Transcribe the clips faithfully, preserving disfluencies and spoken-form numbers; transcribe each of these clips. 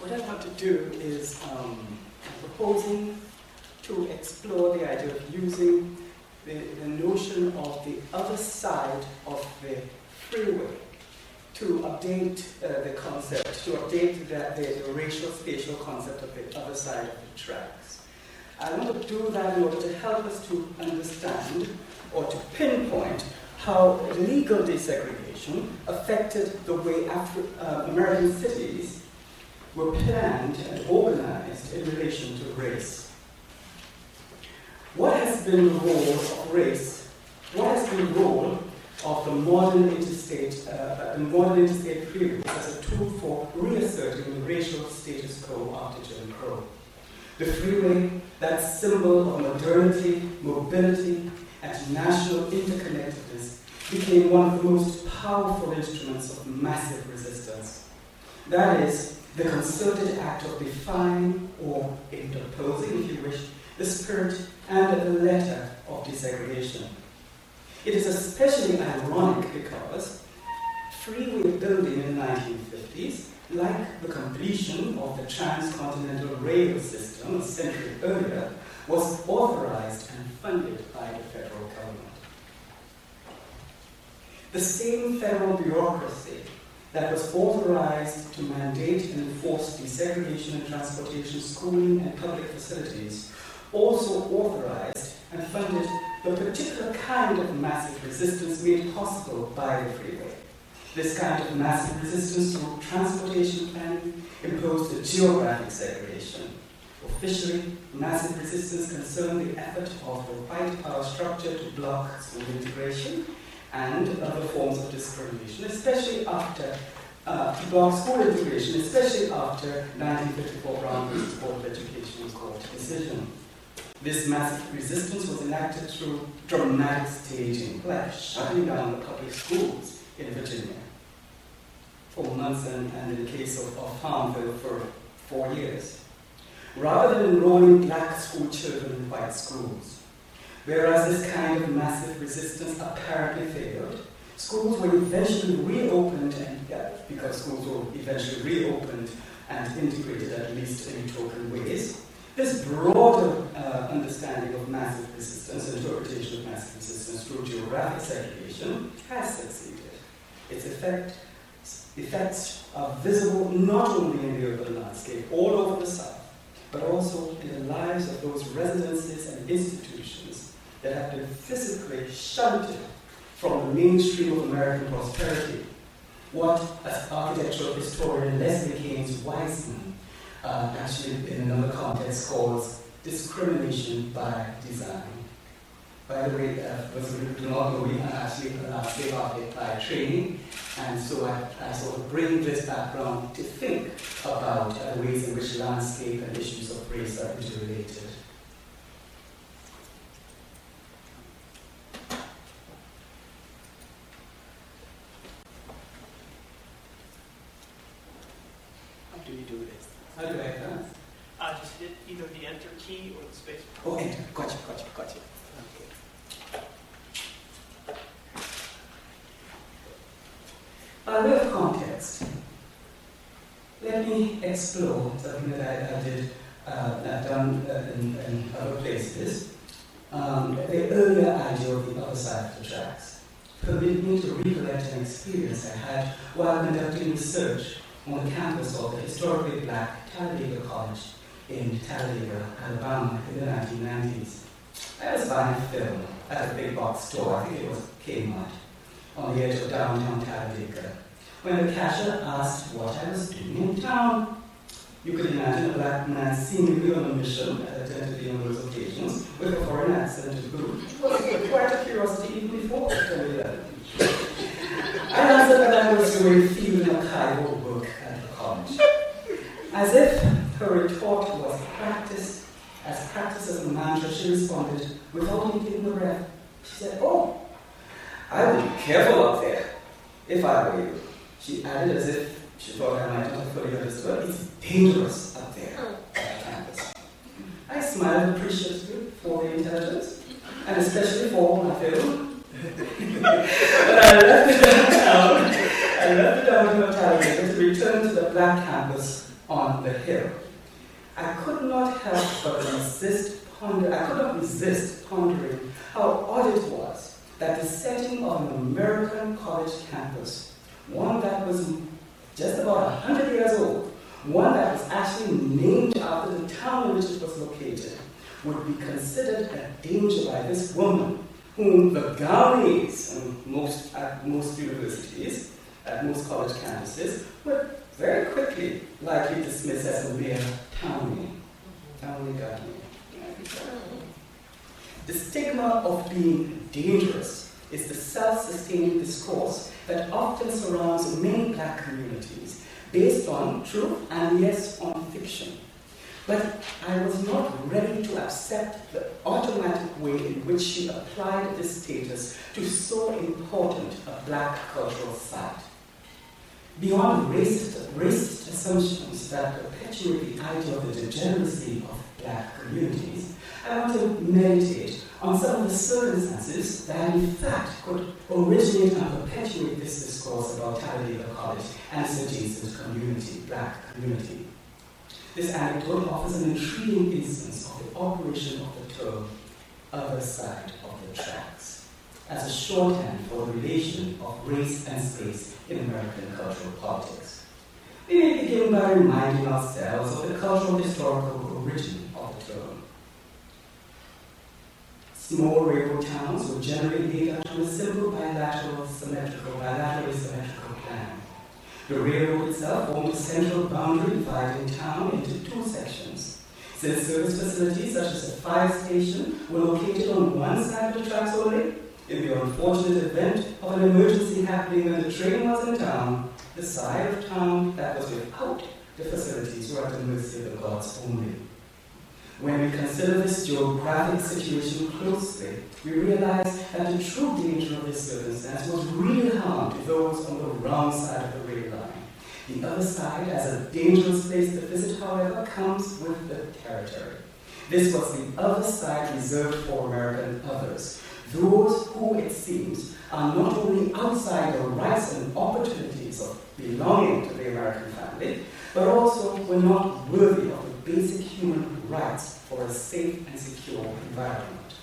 what I want to do is um, I'm proposing to explore the idea of using the, the notion of the other side of the freeway to update uh, the concept, to update the, the, the racial spatial concept of the other side of the tracks. I want to do that in order to help us to understand or to pinpoint how legal desegregation affected the way Afri- uh, American cities were planned and organized in relation to race. What has been the role of race? What has been the role of the modern interstate, uh, the modern interstate freeways as a tool for reasserting the racial status quo after Jim Crow? The freeway, that symbol of modernity, mobility, and national interconnectedness, became one of the most powerful instruments of massive resistance. That is, the concerted act of defying or interposing, if you wish, the spirit and the letter of desegregation. It is especially ironic because freeway building in the nineteen fifties, like the completion of the transcontinental rail system a century earlier, was authorized and funded by the federal government. The same federal bureaucracy that was authorized to mandate and enforce desegregation in transportation, schooling, and public facilities also authorized and funded the particular kind of massive resistance made possible by the freeway. This kind of massive resistance through transportation planning imposed a geographic segregation. Officially, massive resistance concerned the effort of the white power structure to block school integration and other forms of discrimination, especially after uh, to block school integration, especially after nineteen fifty-four Brown versus Board of Education Court decision. This massive resistance was enacted through dramatic staging, like shutting down the public schools in Virginia for months, and, and in the case of, of Farmville for four years, rather than enrolling black school children in white schools. Whereas this kind of massive resistance apparently failed, schools were eventually reopened, and yeah, because schools were eventually reopened and integrated at least in token ways. This broader uh, understanding of massive resistance, interpretation of massive resistance through geographic segregation, has succeeded. Its effect, effects are visible not only in the urban landscape all over the South, but also in the lives of those residences and institutions that have been physically shunted from the mainstream of American prosperity. What, as architectural historian Leslie Gaines Wiseman uh, actually in another context calls discrimination by design. By the way, uh, those who do not know, we are actually uh, slave architect by training, and so I, I sort of bring this background to think about uh, ways in which landscape and issues of race are interrelated. How do you do this? How do I advance? Uh, just hit either the enter key or the space bar. Oh, enter. Gotcha, gotcha, gotcha. By way of context, let me explore something that I, I did, uh, I've done uh, in, in other places. Um, the earlier idea of the other side of the tracks permitted me to recollect an experience I had while conducting research on the campus of the historically black Talladega College in Talladega, Alabama in the nineteen nineties. I was buying film at a big box store, I think it was Kmart, on the edge of downtown Talladega, when the cashier asked what I was doing in town. You could imagine a black man seemingly on a mission, as I tend to be on those occasions, with a foreign accent to boot. It was quite a curiosity even before I told that. I answered that I was doing field archival work at the college, as if her retort was practice, as practice as a mantra. She responded without even taking a breath. She said, "Oh, I would be careful up there, if I were you." She added as if she thought I might not have fully understood, "It's dangerous up there at the campus." I smiled appreciatively for the intelligence, and especially for my film. But I left it downtown. I left it downtown Talladega to return to the black campus on the hill, I could not help but resist ponder, I could not resist pondering how odd it was that the setting of an American college campus, one that was just about one hundred years old, one that was actually named after the town in which it was located, would be considered a danger by this woman, whom the Gownies, and most, at most universities, at most college campuses, would very quickly likely dismiss as a mere townie. Townie Gownie. The stigma of being dangerous is the self-sustaining discourse that often surrounds many black communities, based on truth and yes, on fiction. But I was not ready to accept the automatic way in which she applied this status to so important a black cultural site. Beyond racist, racist assumptions that perpetuate the idea of the degeneracy of black communities, I want to meditate on some of the circumstances that in fact could originate and perpetuate this discourse about Talladega College and its adjacent community, black community. This anecdote offers an intriguing instance of the operation of the term other side of the tracks as a shorthand for the relation of race and space in American cultural politics. We may begin by reminding ourselves of the cultural historical origin of the term. Small railroad towns were generally laid out on a simple bilateral symmetrical, bilaterally symmetrical plan. The railroad itself formed a central boundary dividing town into two sections. Since service facilities such as a fire station were located on one side of the tracks only, in the unfortunate event of an emergency happening when the train was in town, the side of town that was without the facilities were at the mercy of the gods only. When we consider this geographic situation closely, we realize that the true danger of this circumstance was real harm to those on the wrong side of the rail line. The other side, as a dangerous place to visit, however, comes with the territory. This was the other side reserved for American others, those who, it seems, are not only outside the rights and opportunities of belonging to the American family, but also were not worthy of the basic human rights for a safe and secure environment.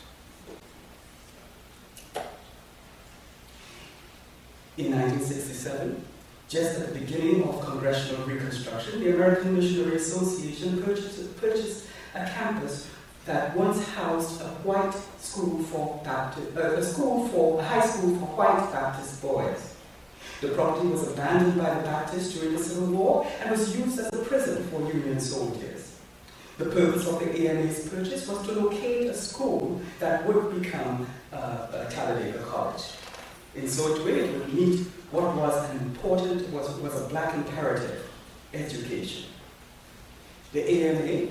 In nineteen sixty-seven, just at the beginning of Congressional Reconstruction, the American Missionary Association purchased, purchased a campus that once housed a white school for Baptist, uh, a school for a high school for white Baptist boys. The property was abandoned by the Baptists during the Civil War and was used as a prison for Union soldiers. The purpose of the A M A's purchase was to locate a school that would become uh, a Talladega College. In so doing, it would meet what was an important, was, was a black imperative, education. The A M A,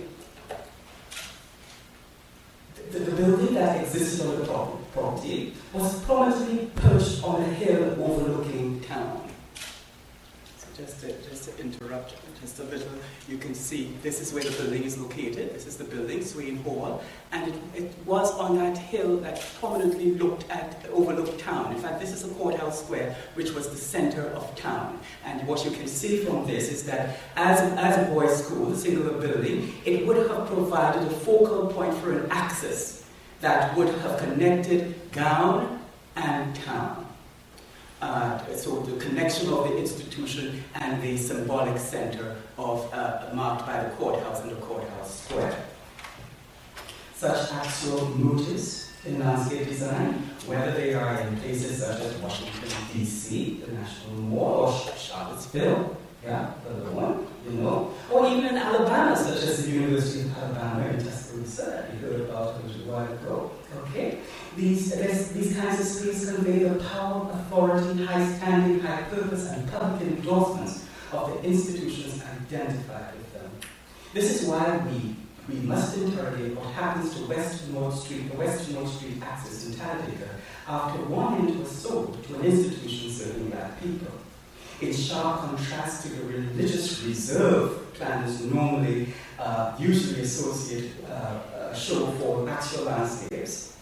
the, the building that existed on the property, was prominently perched on a hill overlooking town. So just to, just to interrupt just a little, you can see this is where the building is located. This is the building, Swain Hall, and it, it was on that hill that prominently looked at, overlooked town. In fact, this is the Courthouse Square, which was the center of town. And what you can see from this is that as, as a boys' school, a singular building, it would have provided a focal point for an axis that would have connected gown and town. Uh, so the connection of the institution and the symbolic center of uh, marked by the courthouse and the courthouse square. Such acts will notice in landscape design, whether they are in places such as Washington, D C, the National Mall, or Charlottesville, yeah, the one, you know, or even in Alabama, such as the University of Alabama in Tuscaloosa, that you heard about a little while ago. Okay, these this, these kinds of spaces convey the power, authority, high standing, high purpose, and public endorsements of the institutions identified with them. This is why we we must interrogate what happens to West North Street, the West North Street axis in Talladega, after one end was sold to an institution serving black people. In sharp contrast to the religious reserve plans normally, uh, usually associated, uh, uh, show for actual landscapes.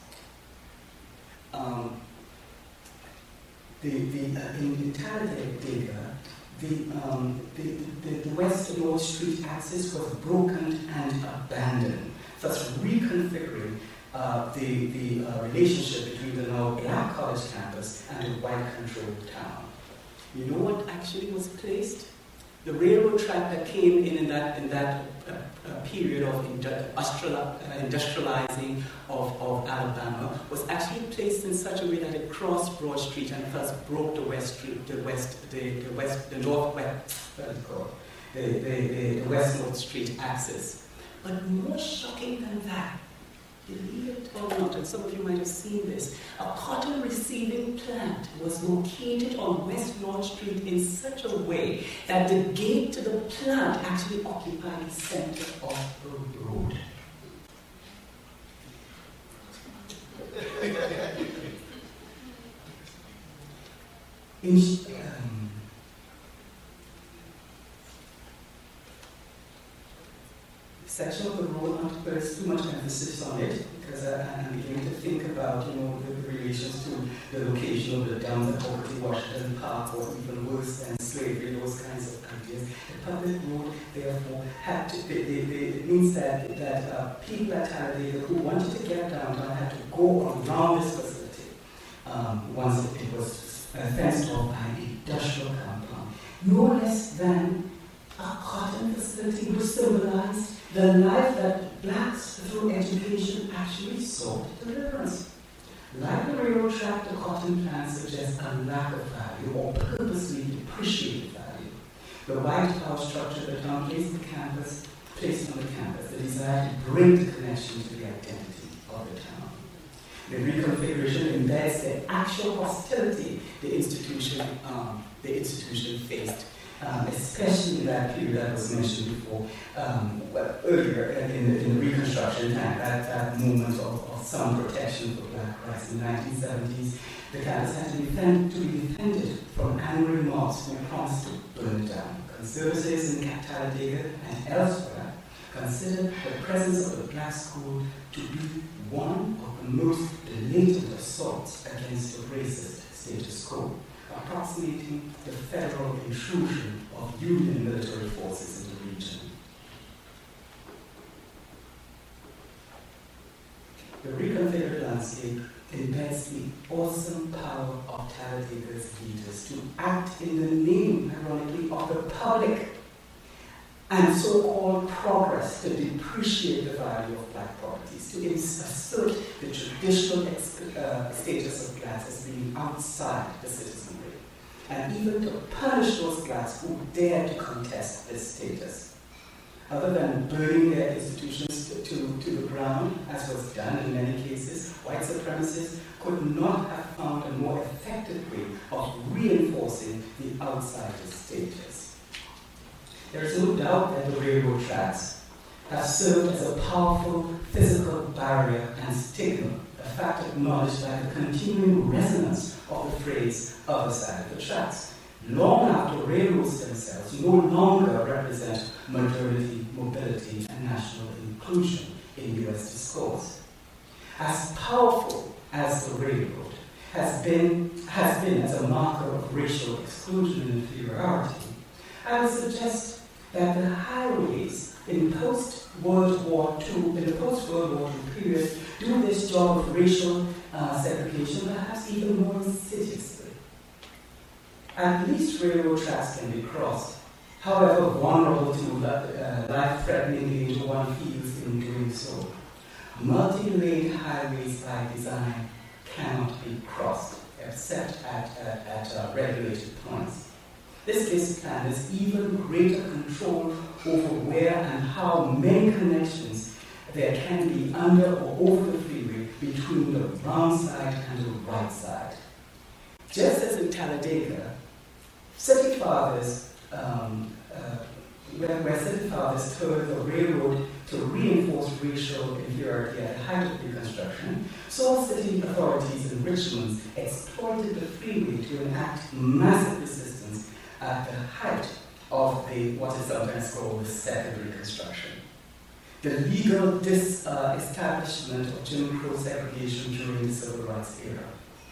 Um, the, the, uh, in, in Talladega, the, um, the, the, the West North Street axis was broken and abandoned, thus reconfiguring uh, the, the uh, relationship between the now black college campus and the white-controlled town. You know what actually was placed? The railroad track that came in in that, in that uh, uh, period of industrial, uh, industrializing of, of Alabama was actually placed in such a way that it crossed Broad Street and thus broke the West Street, the West, the, the West, the Northwest, what is it called? The, the, the, the West North Street axis. But more shocking than that, believe it or not, and some of you might have seen this, a cotton receiving plant was located on West North Street in such a way that the gate to the plant actually occupied the center of the road. In, um, section of the road, not to put too much emphasis on it, because I, I'm beginning to think about, you know, the relations to the location of the dams at Booker T. Washington Park, or even worse than slavery, those kinds of ideas. The public road, therefore, had to, they, they, they, it means that, that uh, people at Talladega who wanted to get downtown had to go around this facility um, once it was uh, fenced off by an industrial compound. No less than a cotton facility which symbolized the life that blacks through education actually sought deliverance. Like the railroad track, the cotton plant suggests a lack of value or purposely depreciated value. The white power structure that town placed the campus, placed on the campus, the desire to bring the connection to the identity of the town. The reconfiguration embeds the actual hostility the institution, um, the institution faced. Um, especially in that period that was mentioned before, um, well, earlier in the, in the Reconstruction time, that, that movement of, of some protection for black rights in the nineteen seventies, the campus had to, defend, to be defended from angry mobs who promised to burn it down. Conservatives in Talladega and elsewhere considered the presence of the black school to be one of the most blatant assaults against the racist status quo, approximating the federal intrusion of Union military forces in the region. The reconfigured landscape embeds the awesome power of Talladega's leaders to act in the name, ironically, of the public and so-called progress to depreciate the value of black properties, to assert the traditional uh, status of blacks as being outside the citizenry, and even to punish those blacks who dare to contest this status. Other than burning their institutions to, to, to the ground, as was done in many cases, white supremacists could not have found a more effective way of reinforcing the outsider status. There is no doubt that the railroad tracks have served as a powerful physical barrier and stigma, a fact acknowledged by the continuing resonance of the phrase other side of the tracks, long after railroads themselves no longer represent modernity, mobility, and national inclusion in U S discourse. As powerful as the railroad has been, has been as a marker of racial exclusion and inferiority, I would suggest that the highways in post-World War Two, in the post-World War Two period, do this job of racial uh, segregation perhaps even more insidiously. At least railroad tracks can be crossed, however vulnerable to uh, life-threatening danger one feels in doing so. Multi-lane highways by design cannot be crossed, except at, at, at uh, regulated points. This gives planners even greater control over where and how many connections there can be under or over the freeway between the wrong side and the right side. Just as in Talladega, city fathers, um, uh, where, where city fathers turned the railroad to reinforce racial inferiority at the height of Reconstruction, so city authorities in Richmond exploited the freeway to enact massive resistance at the height of the, what is sometimes called the Second Reconstruction. The legal disestablishment uh, of Jim Crow segregation during the Civil Rights era.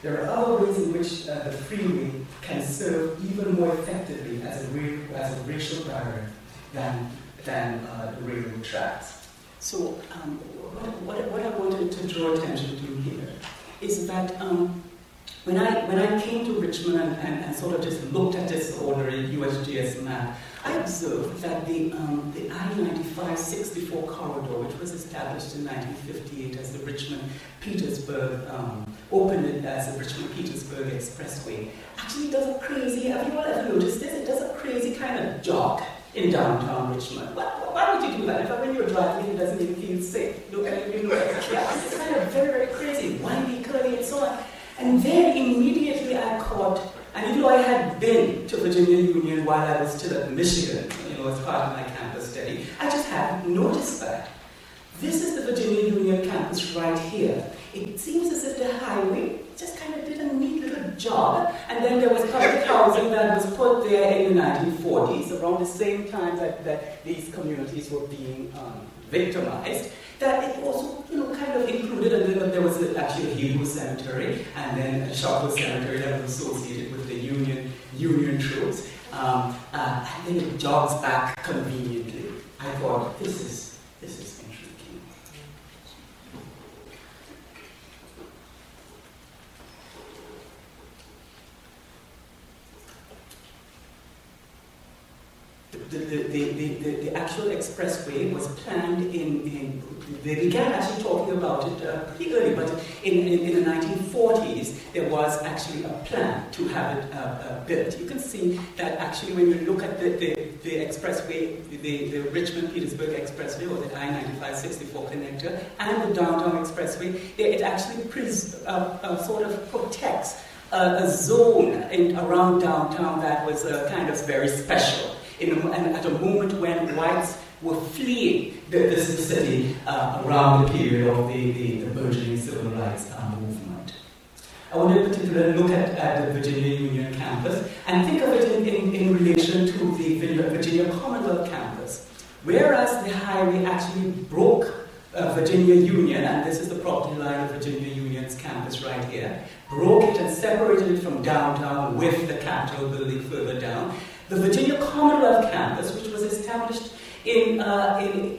There are other ways in which uh, the freeway can serve even more effectively as a, ra as a racial barrier than, than uh, the railroad tracks. So um, what, what, what I wanted to draw attention to here is that um, when, I, when I came to Richmond and, and, and sort of just looked at this ordinary U S G S map, I observed that the, um, the I ninety-five sixty-four corridor, which was established in nineteen fifty-eight as the Richmond-Petersburg, um, opened it as the Richmond-Petersburg Expressway, actually does a crazy, have you all ever noticed this? It does a crazy kind of jog in downtown Richmond. Why, why would you do that? In fact, when you're driving, it doesn't even feel safe. Look at it, you look at the track. It's kind of very, very crazy, windy, curly, and so on. And then immediately I caught, and even though I had been to Virginia Union while I was still at Michigan, you know, as part of my campus study, I just hadn't noticed that. This is the Virginia Union campus right here. It seems as if the highway just kind of did a neat little job, and then there was public housing that was put there in the nineteen forties, around the same time that, that these communities were being um, victimized, that it also, you know, kind of included, and then there was actually a Hebrew cemetery, and then a Choctaw cemetery that was associated with the Union, Union troops, um, uh, and then it jogs back conveniently. I thought, this is, this is intriguing. The, the, the, the, the actual expressway was planned in, in, they began actually talking about it uh, pretty early, but in, in, in the nineteen forties, there was actually a plan to have it uh, uh, built. You can see that actually when you look at the, the, the expressway, the, the Richmond-Petersburg Expressway, or the I ninety-five sixty-four connector, and the downtown expressway, it actually pres, uh, uh, sort of protects uh, a zone in, around downtown that was uh, kind of very special. In a, and at a moment when whites were fleeing the, the, the city uh, around the period of the, the, the burgeoning civil rights uh, movement. I want to particularly look at, at the Virginia Union campus and think of it in, in, in relation to the Virginia Commonwealth campus. Whereas the highway actually broke uh, Virginia Union, and this is the property line of Virginia Union's campus right here, broke it and separated it from downtown with the Capitol building further down. The Virginia Commonwealth campus, which was established in, uh, in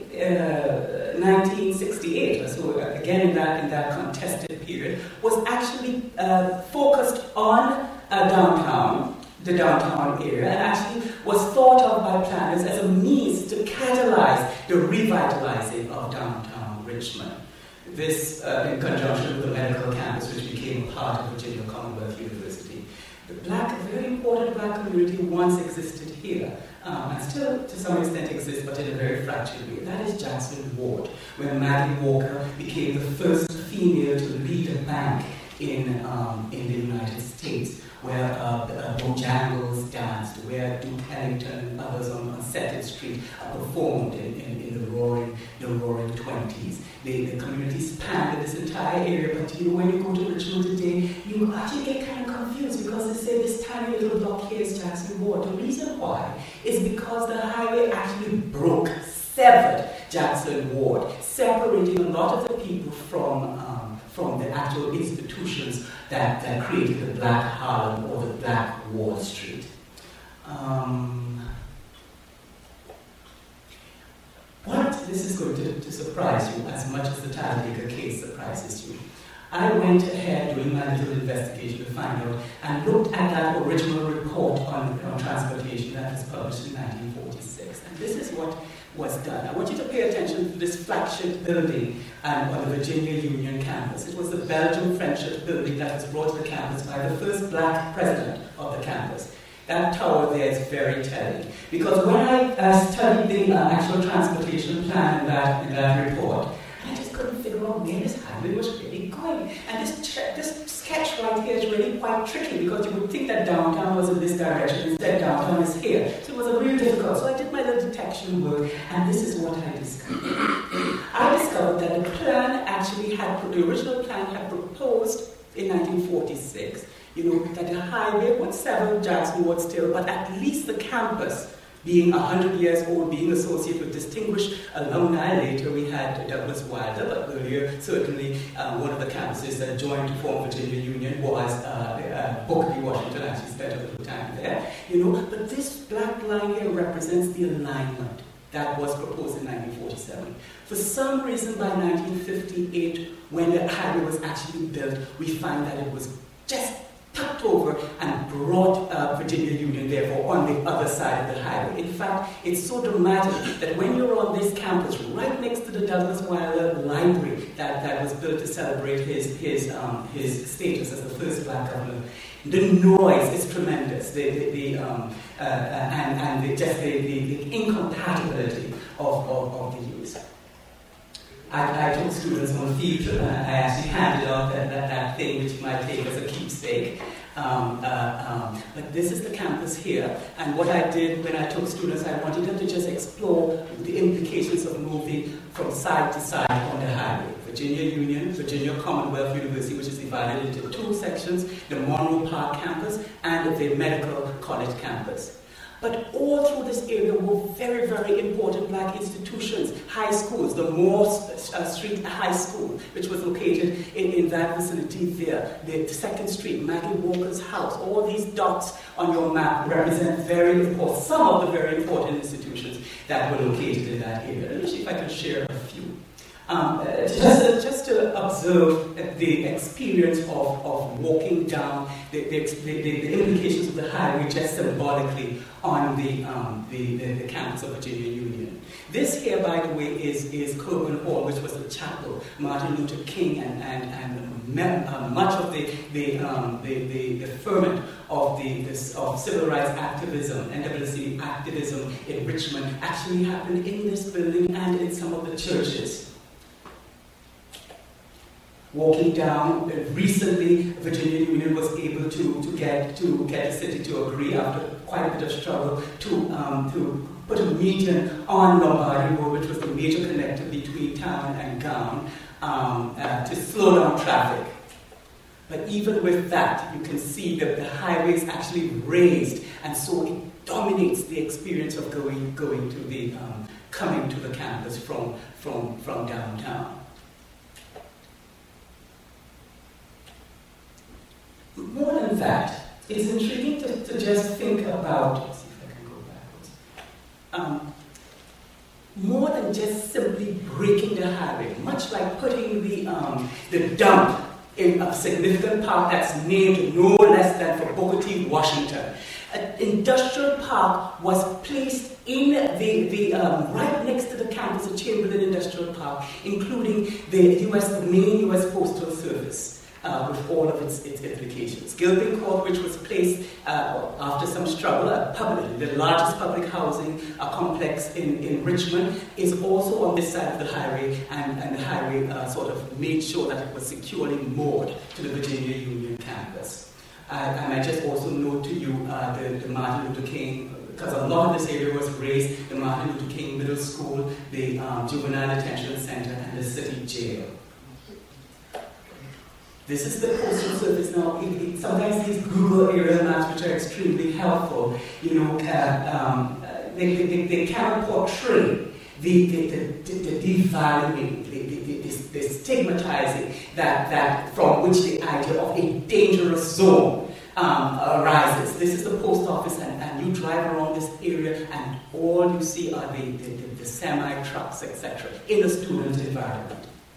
uh, nineteen sixty-eight, so again in that, in that contested period, was actually uh, focused on uh, downtown, the downtown area, and actually was thought of by planners as a means to catalyze the revitalizing of downtown Richmond. This uh, in conjunction with the medical campus, which became part of Virginia Commonwealth University. The black, very important black community once existed here, um, and still to some extent exists, but in a very fractured way. That is Jackson Ward, where Maggie Walker became the first female to lead a bank in, um, in the United States, where uh, uh, Bojangles danced, where Duke Ellington and others on, on Second Street uh, performed in, in, in the roaring, the roaring twenties. The, the community spanned this entire area, but you know, when you go to Richmond today, you actually get kind of confused because they say this tiny little block here is Jackson Ward. The reason why is because the highway actually broke, severed Jackson Ward, separating a lot of the people from um, from the actual institutions that, that created the Black Harlem or the Black Wall Street. Um, what? This is going to, to surprise you as much as the Talladega case surprises you. I went ahead doing my little investigation to find out and looked at that original report on, on transportation that was published in nineteen forty-six. And this is what was done. I want you to pay attention to this flagship building um, on the Virginia Union campus. It was the Belgian Friendship building that was brought to the campus by the first black president of the campus. That tower there is very telling, because when I uh, studied the uh, actual transportation plan in that, in that report, I just couldn't figure out where this highway was really going. And this, this sketch right here is really quite tricky, because you would think that downtown was in this direction, instead downtown is here. So it was a real difficult. So I did my little detection work, and this is what I discovered. I discovered that the plan actually had, the original plan had proposed in nineteen forty-six, you know, that the highway would sever Jackson Ward still, but at least the campus being one hundred years old, being associated with distinguished alumni. Later we had Douglas Wilder, but earlier certainly uh, one of the campuses that joined to form Virginia Union was uh, uh, Booker T. Washington. Actually spent a little time there, you know. But this black line here represents the alignment that was proposed in nineteen forty-seven. For some reason, by nineteen fifty-eight, when the highway was actually built, we find that it was just tucked over and brought uh, Virginia Union, therefore, on the other side of the highway. In fact, it's so dramatic that when you're on this campus, right next to the Douglas Wilder Library that, that was built to celebrate his, his, um, his status as the first black governor, the noise is tremendous, the, the, the, um, uh, and, and the, just the, the, the incompatibility of, of, of the use. I, I took students on a field trip, and I actually handed out that, that, that thing which you might take as a keepsake. Um, uh, um, but this is the campus here, and what I did when I took students, I wanted them to just explore the implications of moving from side to side on the highway. Virginia Union, Virginia Commonwealth University, which is divided into two sections, the Monroe Park campus and the Medical College campus. But all through this area were very, very important black institutions, high schools, the Moore uh, Street High School, which was located in, in that vicinity there, the Second Street, Maggie Walker's house. All these dots on your map represent very important, some of the very important institutions that were located in that area. Let me see if I can share a few. Um, uh, just, just to observe the experience of, of walking down, the, the, the, the implications of the highway just symbolically on the, um, the, the, the campus of Virginia Union. This here, by the way, is, is Coburn Hall, which was the chapel. Martin Luther King and, and, and mem, uh, much of the, the, um, the, the, the ferment of, the, this, of civil rights activism, N double A C P activism in Richmond actually happened in this building and in some of the churches. Walking down, uh, recently Virginia Union was able to, to get to get the city to agree after quite a bit of struggle to um, to put a median on Lombardy Road, which was the major connector between town and Gown, um, uh, to slow down traffic. But even with that, you can see that the highway is actually raised, and so it dominates the experience of going going to the um, coming to the campus from from from downtown. More than that, it's intriguing to, to just think about, let's see if I can go backwards, um, more than just simply breaking the highway, much like putting the, um, the dump in a significant park that's named no less than for Booker T. Washington. An industrial park was placed in the, the um, right next to the campus of Chamberlain Industrial Park, including the U S, the main U S Postal Service. Uh, with all of its, its implications. Gilpin Court, which was placed uh, after some struggle, a public, the largest public housing uh, complex in, in Richmond, is also on this side of the highway, and, and the highway uh, sort of made sure that it was securely moored to the Virginia Union campus. Uh, and I just also note to you uh, the, the Martin Luther King, because a lot of this area was raised, the Martin Luther King Middle School, the um, Juvenile Detention Center, and the city jail. This is the Postal Service now. It, it, sometimes these Google area maps, which are extremely helpful, you know, uh, um, they, they, they can portray the, the, the, the devaluing, the, the, the, the stigmatizing that, that from which the idea of a dangerous zone um, arises. This is the post office, and, and you drive around this area, and all you see are the, the, the, the semi-trucks, et cetera, in a student environment.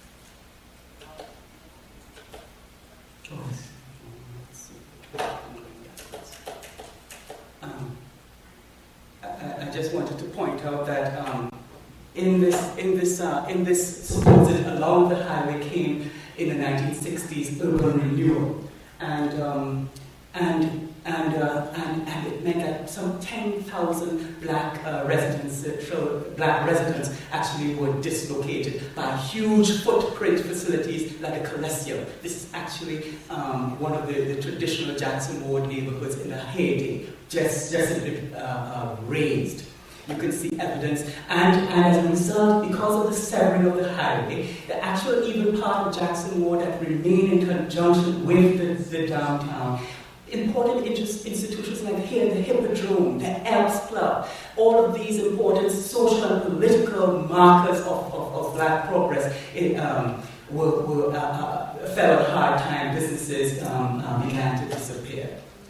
Um, I, I just wanted to point out that um, in this, in this, uh, in this supposed along the highway came in the nineteen sixties urban renewal, and um, and and, uh, and and it meant that some ten thousand black uh, residents, uh, black residents, actually were dislocated by huge footprint facilities like the Coliseum. This is actually um, one of the, the traditional Jackson Ward neighborhoods in the heyday, just just a bit uh, uh, raised. You can see evidence, and, and as a result, because of the severing of the highway, the actual even part of Jackson Ward that remained in conjunction with the, the downtown important institutions like here, the Hippodrome, the Elks Club, all of these important social and political markers of, of, of black progress it, um, were, were uh, uh, fell on hard time. Businesses um, um, began to disappear.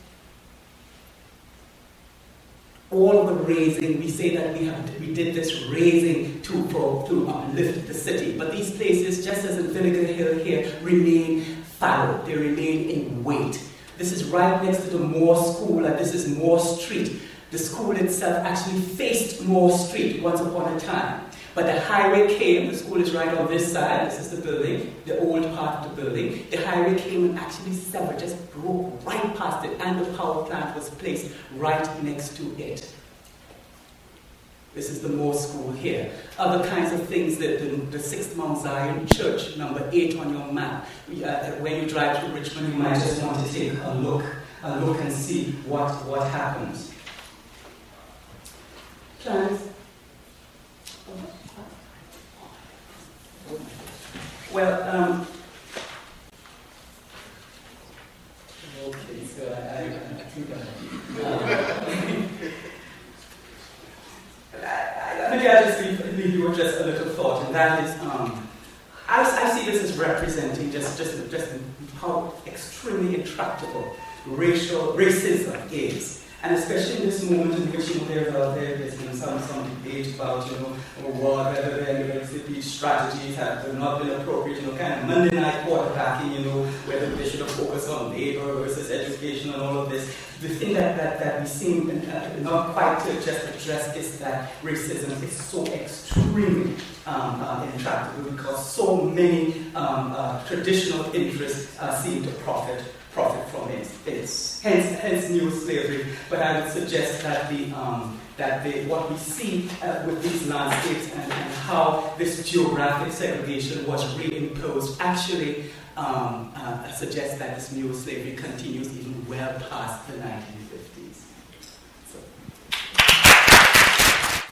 All the raising, we say that we have, we did this raising to, for, to uplift the city, but these places, just as in Vinegar Hill here, remain fallow, they remain in weight. This is right next to the Moore School, and this is Moore Street. The school itself actually faced Moore Street once upon a time, but the highway came, the school is right on this side, this is the building, the old part of the building. The highway came and actually severed, just broke right past it, and the power plant was placed right next to it. This is the Moore School here. Other kinds of things, the, the, the Sixth Mount Zion Church, number eight on your map. We, uh, when you drive through Richmond, you might just want to take a look, a look and see what, what happens. Plans? Well, um, okay, so I, I, I think I, maybe I'll just leave, leave you with just a little thought, and that is, um, I, I see this as representing just, just, just how extremely intractable racial racism is. And especially in this moment in which, you know, there's, uh, there's been some, some debate about, you know, whether the university strategies have not been appropriate, you know, kind of Monday night quarterbacking, you know, whether they should have focused on labor versus education and all of this. The thing that, that, that we seem uh, not quite to just address is that racism is so extremely um, uh, intractable because so many um, uh, traditional interests uh, seem to profit profit from it. It's hence hence new slavery. But I would suggest that the um, that the what we see uh, with these landscapes and, and how this geographic segregation was reimposed actually um, uh, suggests that this new slavery continues even well past the nineteen fifties.